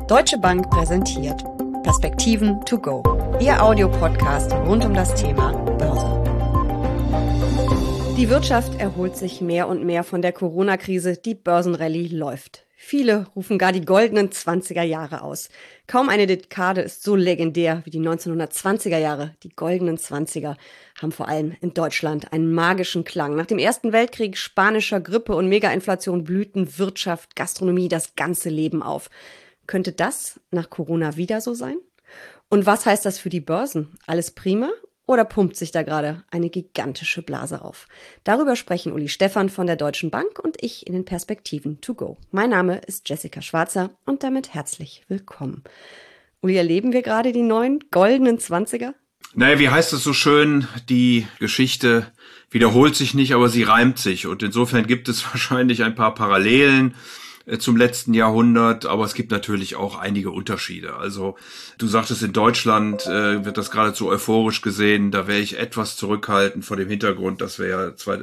Deutsche Bank präsentiert Perspektiven to go, Ihr Audiopodcast rund um das Thema Börse. Die Wirtschaft erholt sich mehr und mehr von der Corona-Krise, die Börsenrallye läuft. Viele rufen gar die goldenen 20er Jahre aus. Kaum eine Dekade ist so legendär wie die 1920er Jahre. Die goldenen 20er haben vor allem in Deutschland einen magischen Klang. Nach dem Ersten Weltkrieg, spanischer Grippe und Megainflation blühten Wirtschaft, Gastronomie, das ganze Leben auf. Könnte das nach Corona wieder so sein? Und was heißt das für die Börsen? Alles prima? Oder pumpt sich da gerade eine gigantische Blase auf? Darüber sprechen Uli Stephan von der Deutschen Bank und ich in den Perspektiven to go. Mein Name ist Jessica Schwarzer und damit herzlich willkommen. Uli, erleben wir gerade die neuen goldenen 20er? Naja, wie heißt es so schön, die Geschichte wiederholt sich nicht, aber sie reimt sich. Und insofern gibt es wahrscheinlich ein paar Parallelen zum letzten Jahrhundert, aber es gibt natürlich auch einige Unterschiede. Also du sagtest, in Deutschland wird das geradezu euphorisch gesehen. Da wäre ich etwas zurückhaltend vor dem Hintergrund, dass wir ja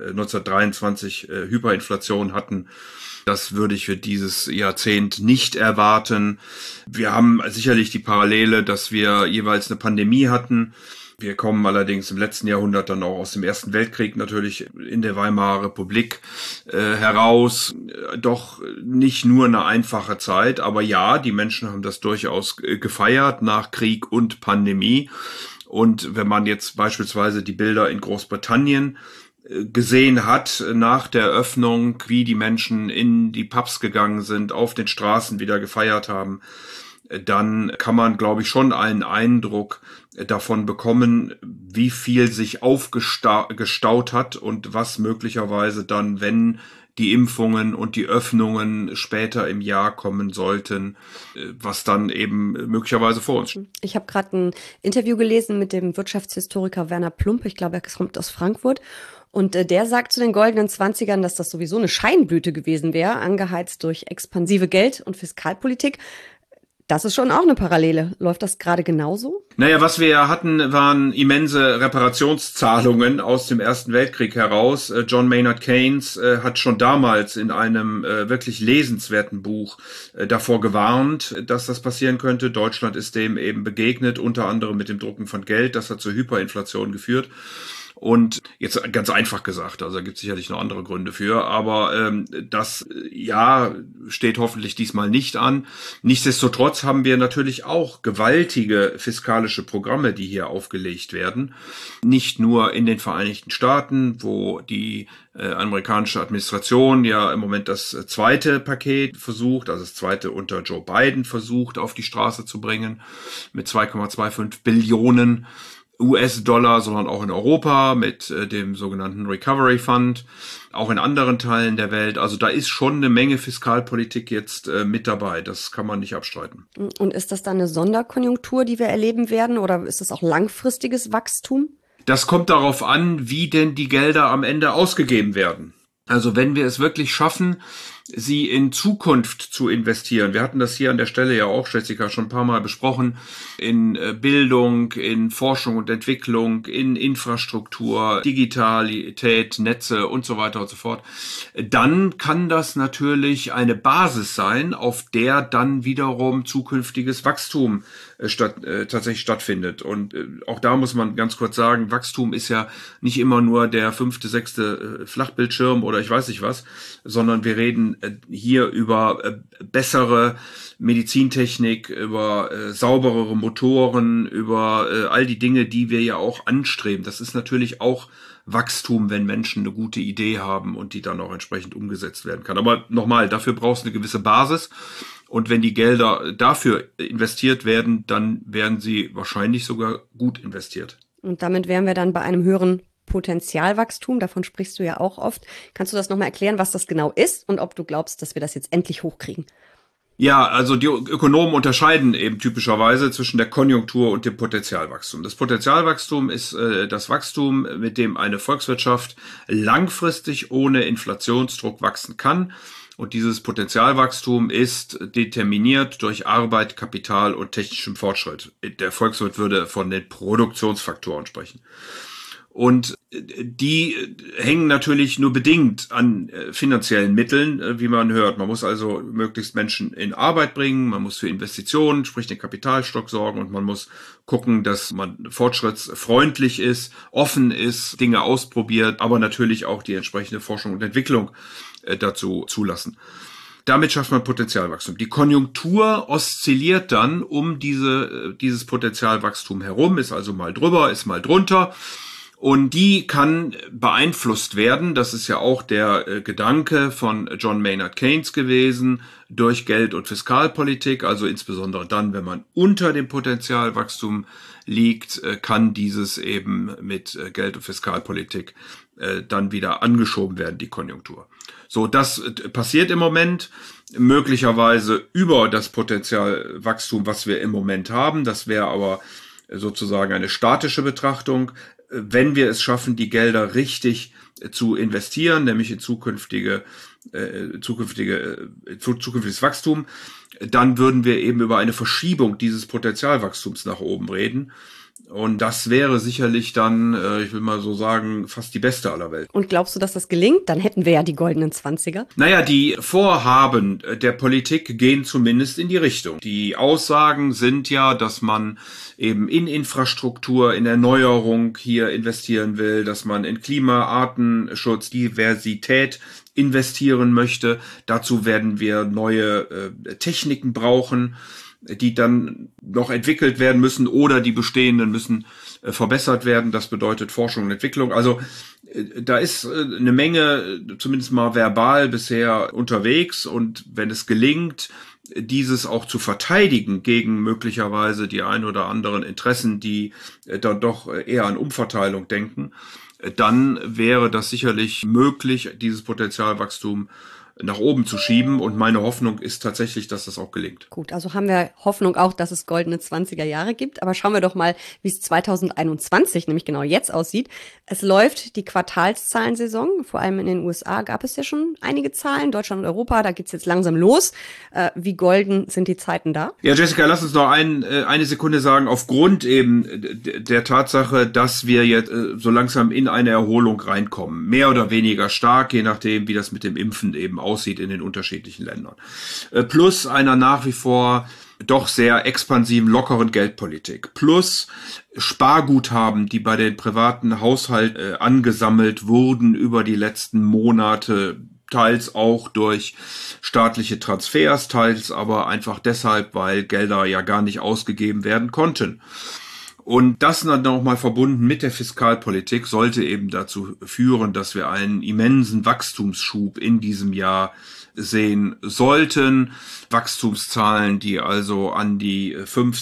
1923 Hyperinflation hatten. Das würde ich für dieses Jahrzehnt nicht erwarten. Wir haben sicherlich die Parallele, dass wir jeweils eine Pandemie hatten. Wir kommen allerdings im letzten Jahrhundert dann auch aus dem Ersten Weltkrieg natürlich in der Weimarer Republik heraus. Doch nicht nur eine einfache Zeit, aber ja, die Menschen haben das durchaus gefeiert nach Krieg und Pandemie. Und wenn man jetzt beispielsweise die Bilder in Großbritannien gesehen hat nach der Öffnung, wie die Menschen in die Pubs gegangen sind, auf den Straßen wieder gefeiert haben, dann kann man, glaube ich, schon einen Eindruck davon bekommen, wie viel sich aufgestaut hat und was möglicherweise dann, wenn die Impfungen und die Öffnungen später im Jahr kommen sollten, was dann eben möglicherweise vor uns steht. Ich habe gerade ein Interview gelesen mit dem Wirtschaftshistoriker Werner Plump. Ich glaube, er kommt aus Frankfurt. Und der sagt zu den goldenen 20ern, dass das sowieso eine Scheinblüte gewesen wäre, angeheizt durch expansive Geld- und Fiskalpolitik. Das ist schon auch eine Parallele. Läuft das gerade genauso? Naja, was wir ja hatten, waren immense Reparationszahlungen aus dem Ersten Weltkrieg heraus. John Maynard Keynes hat schon damals in einem wirklich lesenswerten Buch davor gewarnt, dass das passieren könnte. Deutschland ist dem eben begegnet, unter anderem mit dem Drucken von Geld. Das hat zur Hyperinflation geführt. Und jetzt ganz einfach gesagt, also da gibt es sicherlich noch andere Gründe für, aber das ja steht hoffentlich diesmal nicht an. Nichtsdestotrotz haben wir natürlich auch gewaltige fiskalische Programme, die hier aufgelegt werden. Nicht nur in den Vereinigten Staaten, wo die amerikanische Administration ja im Moment das zweite Paket versucht, also das zweite unter Joe Biden versucht, auf die Straße zu bringen mit 2,25 Billionen US-Dollar, sondern auch in Europa mit dem sogenannten Recovery Fund, auch in anderen Teilen der Welt. Also da ist schon eine Menge Fiskalpolitik jetzt mit dabei. Das kann man nicht abstreiten. Und ist das dann eine Sonderkonjunktur, die wir erleben werden, oder ist das auch langfristiges Wachstum? Das kommt darauf an, wie denn die Gelder am Ende ausgegeben werden. Also wenn wir es wirklich schaffen, sie in Zukunft zu investieren. Wir hatten das hier an der Stelle ja auch, Jessica, schon ein paar Mal besprochen, in Bildung, in Forschung und Entwicklung, in Infrastruktur, Digitalität, Netze und so weiter und so fort. Dann kann das natürlich eine Basis sein, auf der dann wiederum zukünftiges Wachstum tatsächlich stattfindet. Und auch da muss man ganz kurz sagen, Wachstum ist ja nicht immer nur der 5., 6. Flachbildschirm oder ich weiß nicht was, sondern wir reden hier über bessere Medizintechnik, über sauberere Motoren, über all die Dinge, die wir ja auch anstreben. Das ist natürlich auch Wachstum, wenn Menschen eine gute Idee haben und die dann auch entsprechend umgesetzt werden kann. Aber nochmal, dafür brauchst du eine gewisse Basis. Und wenn die Gelder dafür investiert werden, dann werden sie wahrscheinlich sogar gut investiert. Und damit wären wir dann bei einem höheren Potenzialwachstum. Davon sprichst du ja auch oft. Kannst du das nochmal erklären, was das genau ist und ob du glaubst, dass wir das jetzt endlich hochkriegen? Ja, also die Ökonomen unterscheiden eben typischerweise zwischen der Konjunktur und dem Potenzialwachstum. Das Potenzialwachstum ist das Wachstum, mit dem eine Volkswirtschaft langfristig ohne Inflationsdruck wachsen kann. Und dieses Potenzialwachstum ist determiniert durch Arbeit, Kapital und technischem Fortschritt. Der Volkswirt würde von den Produktionsfaktoren sprechen. Und die hängen natürlich nur bedingt an finanziellen Mitteln, wie man hört. Man muss also möglichst Menschen in Arbeit bringen, man muss für Investitionen, sprich den Kapitalstock sorgen und man muss gucken, dass man fortschrittsfreundlich ist, offen ist, Dinge ausprobiert, aber natürlich auch die entsprechende Forschung und Entwicklung dazu zulassen. Damit schafft man Potenzialwachstum. Die Konjunktur oszilliert dann um dieses Potenzialwachstum herum, ist also mal drüber, ist mal drunter. Und die kann beeinflusst werden, das ist ja auch der Gedanke von John Maynard Keynes gewesen, durch Geld- und Fiskalpolitik, also insbesondere dann, wenn man unter dem Potenzialwachstum liegt, kann dieses eben mit Geld- und Fiskalpolitik dann wieder angeschoben werden, die Konjunktur. So, das passiert im Moment, möglicherweise über das Potenzialwachstum, was wir im Moment haben. Das wäre aber sozusagen eine statische Betrachtung. Wenn wir es schaffen, die Gelder richtig zu investieren, nämlich in zukünftiges Wachstum, dann würden wir eben über eine Verschiebung dieses Potenzialwachstums nach oben reden. Und das wäre sicherlich dann, ich will mal so sagen, fast die beste aller Welten. Und glaubst du, dass das gelingt? Dann hätten wir ja die goldenen 20er. Naja, die Vorhaben der Politik gehen zumindest in die Richtung. Die Aussagen sind ja, dass man eben in Infrastruktur, in Erneuerung hier investieren will, dass man in Klima, Artenschutz, Diversität investieren möchte. Dazu werden wir neue Techniken brauchen, die dann noch entwickelt werden müssen oder die bestehenden müssen verbessert werden. Das bedeutet Forschung und Entwicklung. Also da ist eine Menge, zumindest mal verbal, bisher unterwegs. Und wenn es gelingt, dieses auch zu verteidigen gegen möglicherweise die ein oder anderen Interessen, die dann doch eher an Umverteilung denken, dann wäre das sicherlich möglich, dieses Potenzialwachstum nach oben zu schieben. Und meine Hoffnung ist tatsächlich, dass das auch gelingt. Gut, also haben wir Hoffnung auch, dass es goldene 20er Jahre gibt. Aber schauen wir doch mal, wie es 2021, nämlich genau jetzt aussieht. Es läuft die Quartalszahlensaison. Vor allem in den USA gab es ja schon einige Zahlen. Deutschland und Europa, da geht's jetzt langsam los. Wie golden sind die Zeiten da? Ja, Jessica, lass uns noch eine Sekunde sagen, aufgrund eben der Tatsache, dass wir jetzt so langsam in eine Erholung reinkommen. Mehr oder weniger stark, je nachdem, wie das mit dem Impfen eben aussieht in den unterschiedlichen Ländern. Plus einer nach wie vor doch sehr expansiven, lockeren Geldpolitik. Plus Sparguthaben, die bei den privaten Haushalten angesammelt wurden über die letzten Monate, teils auch durch staatliche Transfers, teils aber einfach deshalb, weil Gelder ja gar nicht ausgegeben werden konnten. Und das dann nochmal verbunden mit der Fiskalpolitik sollte eben dazu führen, dass wir einen immensen Wachstumsschub in diesem Jahr sehen sollten. Wachstumszahlen, die also an die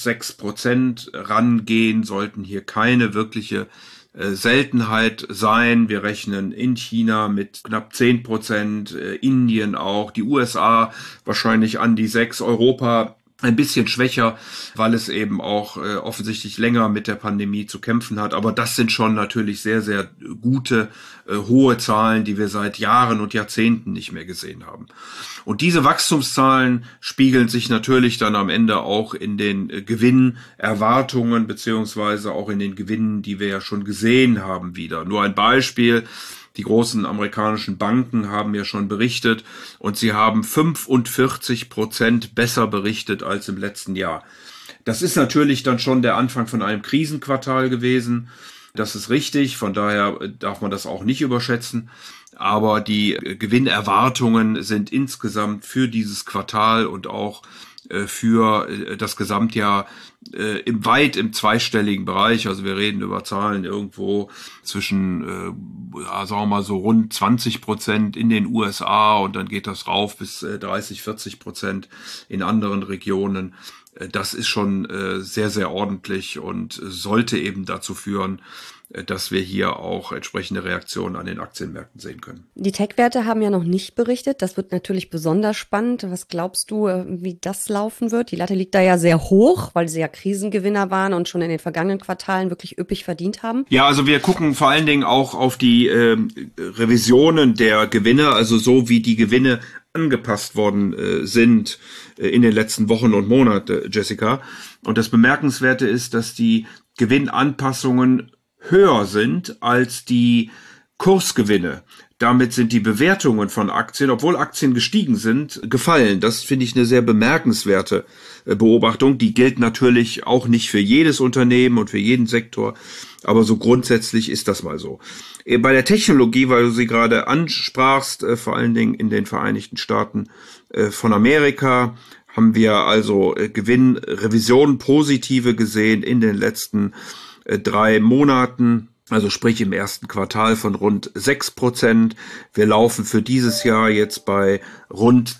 5-6% rangehen, sollten hier keine wirkliche Seltenheit sein. Wir rechnen in China mit knapp 10%, Indien auch, die USA wahrscheinlich an die 6%, Europa ein bisschen schwächer, weil es eben auch offensichtlich länger mit der Pandemie zu kämpfen hat. Aber das sind schon natürlich sehr, sehr gute, hohe Zahlen, die wir seit Jahren und Jahrzehnten nicht mehr gesehen haben. Und diese Wachstumszahlen spiegeln sich natürlich dann am Ende auch in den Gewinnerwartungen beziehungsweise auch in den Gewinnen, die wir ja schon gesehen haben wieder. Nur ein Beispiel. Die großen amerikanischen Banken haben ja schon berichtet und sie haben 45% besser berichtet als im letzten Jahr. Das ist natürlich dann schon der Anfang von einem Krisenquartal gewesen. Das ist richtig, von daher darf man das auch nicht überschätzen. Aber die Gewinnerwartungen sind insgesamt für dieses Quartal und auch für das Gesamtjahr weit im zweistelligen Bereich. Also wir reden über Zahlen irgendwo zwischen, sagen wir mal so rund 20% in den USA und dann geht das rauf bis 30-40% in anderen Regionen. Das ist schon sehr, sehr ordentlich und sollte eben dazu führen, dass wir hier auch entsprechende Reaktionen an den Aktienmärkten sehen können. Die Tech-Werte haben ja noch nicht berichtet. Das wird natürlich besonders spannend. Was glaubst du, wie das laufen wird? Die Latte liegt da ja sehr hoch, weil sie ja Krisengewinner waren und schon in den vergangenen Quartalen wirklich üppig verdient haben. Ja, also wir gucken vor allen Dingen auch auf die Revisionen der Gewinne, also so wie die Gewinne angepasst worden sind in den letzten Wochen und Monaten, Jessica. Und das Bemerkenswerte ist, dass die Gewinnanpassungen höher sind als die Kursgewinne. Damit sind die Bewertungen von Aktien, obwohl Aktien gestiegen sind, gefallen. Das finde ich eine sehr bemerkenswerte Beobachtung. Die gilt natürlich auch nicht für jedes Unternehmen und für jeden Sektor, aber so grundsätzlich ist das mal so. Bei der Technologie, weil du sie gerade ansprachst, vor allen Dingen in den Vereinigten Staaten von Amerika, haben wir also Gewinnrevisionen positive gesehen in den letzten 3 Monaten. Also sprich im ersten Quartal von rund 6%. Wir laufen für dieses Jahr jetzt bei rund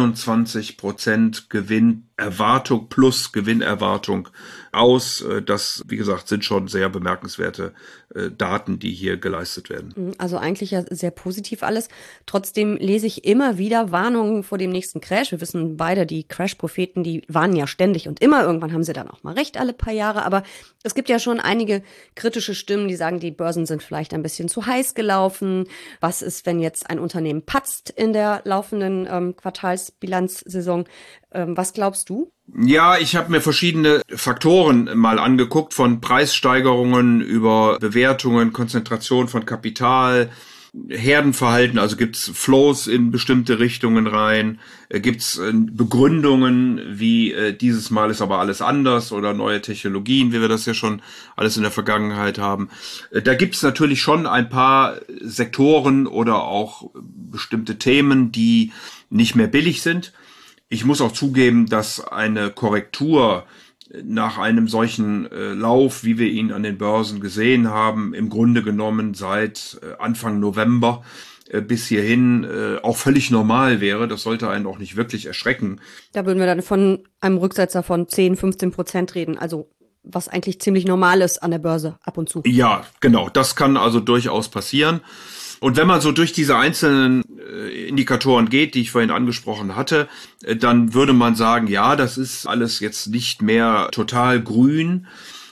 22% Gewinnerwartung plus Gewinnerwartung aus. Das, wie gesagt, sind schon sehr bemerkenswerte Daten, die hier geleistet werden. Also eigentlich ja sehr positiv alles. Trotzdem lese ich immer wieder Warnungen vor dem nächsten Crash. Wir wissen beide, die Crash-Propheten, die warnen ja ständig und immer. Irgendwann haben sie dann auch mal recht, alle paar Jahre. Aber es gibt ja schon einige kritische Stimmen, die sagen, die Börsen sind vielleicht ein bisschen zu heiß gelaufen. Was ist, wenn jetzt ein Unternehmen patzt in der laufenden Quartalsbilanzsaison? Was glaubst du? Ja, ich habe mir verschiedene Faktoren mal angeguckt, von Preissteigerungen über Bewertungen, Konzentration von Kapital, Herdenverhalten, also gibt's Flows in bestimmte Richtungen rein, gibt's Begründungen, wie dieses Mal ist aber alles anders oder neue Technologien, wie wir das ja schon alles in der Vergangenheit haben. Da gibt's natürlich schon ein paar Sektoren oder auch bestimmte Themen, die nicht mehr billig sind. Ich muss auch zugeben, dass eine Korrektur nach einem solchen Lauf, wie wir ihn an den Börsen gesehen haben, im Grunde genommen seit Anfang November bis hierhin auch völlig normal wäre. Das sollte einen auch nicht wirklich erschrecken. Da würden wir dann von einem Rücksetzer von 10-15% reden, also was eigentlich ziemlich normal ist an der Börse ab und zu. Ja, genau, das kann also durchaus passieren. Und wenn man so durch diese einzelnen Indikatoren geht, die ich vorhin angesprochen hatte, dann würde man sagen, ja, das ist alles jetzt nicht mehr total grün.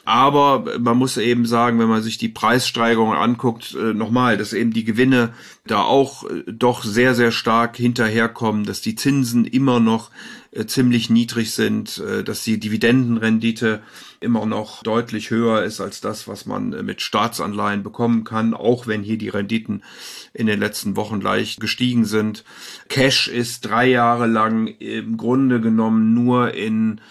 Aber man muss eben sagen, wenn man sich die Preissteigerungen anguckt, nochmal, dass eben die Gewinne da auch doch sehr, sehr stark hinterherkommen, dass die Zinsen immer noch ziemlich niedrig sind, dass die Dividendenrendite immer noch deutlich höher ist als das, was man mit Staatsanleihen bekommen kann, auch wenn hier die Renditen in den letzten Wochen leicht gestiegen sind. Cash ist 3 Jahre lang im Grunde genommen nur in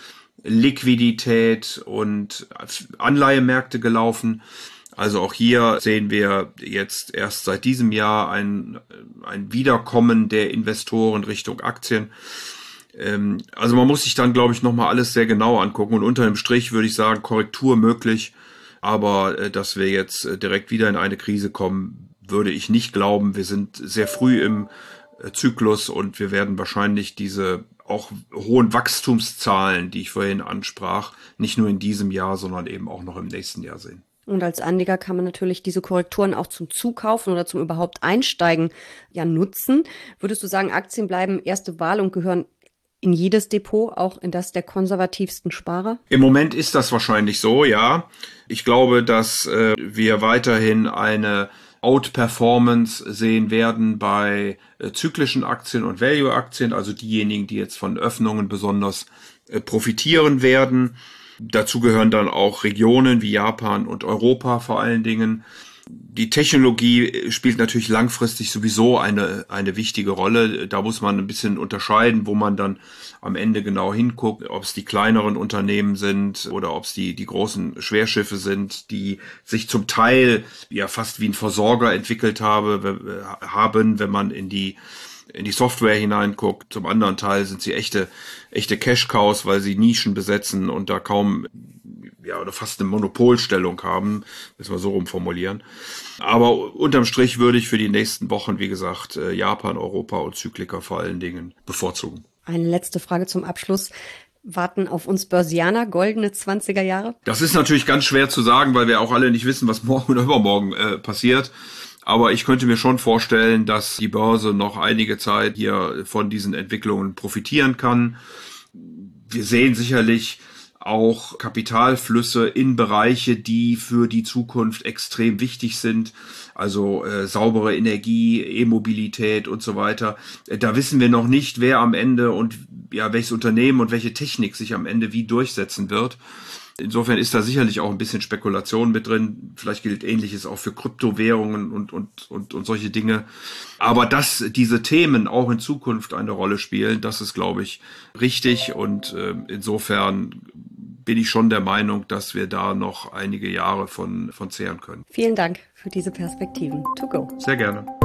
Liquidität und Anleihemärkte gelaufen. Also auch hier sehen wir jetzt erst seit diesem Jahr ein Wiederkommen der Investoren Richtung Aktien. Also man muss sich dann, glaube ich, nochmal alles sehr genau angucken. Und unter dem Strich würde ich sagen, Korrektur möglich. Aber dass wir jetzt direkt wieder in eine Krise kommen, würde ich nicht glauben. Wir sind sehr früh im Zyklus und wir werden wahrscheinlich diese auch hohen Wachstumszahlen, die ich vorhin ansprach, nicht nur in diesem Jahr, sondern eben auch noch im nächsten Jahr sehen. Und als Anleger kann man natürlich diese Korrekturen auch zum Zukaufen oder zum überhaupt Einsteigen ja nutzen. Würdest du sagen, Aktien bleiben erste Wahl und gehören in jedes Depot, auch in das der konservativsten Sparer? Im Moment ist das wahrscheinlich so, ja. Ich glaube, dass wir weiterhin eine Outperformance sehen werden bei zyklischen Aktien und Value-Aktien, also diejenigen, die jetzt von Öffnungen besonders profitieren werden. Dazu gehören dann auch Regionen wie Japan und Europa vor allen Dingen. Die Technologie spielt natürlich langfristig sowieso eine wichtige Rolle. Da muss man ein bisschen unterscheiden, wo man dann am Ende genau hinguckt, ob es die kleineren Unternehmen sind oder ob es die großen Schwerschiffe sind, die sich zum Teil ja fast wie ein Versorger entwickelt haben, wenn man in die Software hineinguckt. Zum anderen Teil sind sie echte Cash-Cows, weil sie Nischen besetzen und da kaum oder fast eine Monopolstellung haben, müssen wir so rumformulieren. Aber unterm Strich würde ich für die nächsten Wochen, wie gesagt, Japan, Europa und Zyklika vor allen Dingen bevorzugen. Eine letzte Frage zum Abschluss. Warten auf uns Börsianer goldene 20er Jahre? Das ist natürlich ganz schwer zu sagen, weil wir auch alle nicht wissen, was morgen oder übermorgen passiert. Aber ich könnte mir schon vorstellen, dass die Börse noch einige Zeit hier von diesen Entwicklungen profitieren kann. Wir sehen sicherlich auch Kapitalflüsse in Bereiche, die für die Zukunft extrem wichtig sind, also saubere Energie, E-Mobilität und so weiter. Da wissen wir noch nicht, wer am Ende und welches Unternehmen und welche Technik sich am Ende wie durchsetzen wird. Insofern ist da sicherlich auch ein bisschen Spekulation mit drin. Vielleicht gilt Ähnliches auch für Kryptowährungen und solche Dinge. Aber dass diese Themen auch in Zukunft eine Rolle spielen, das ist, glaube ich, richtig. Und insofern bin ich schon der Meinung, dass wir da noch einige Jahre von zehren können. Vielen Dank für diese Perspektiven. To go. Sehr gerne.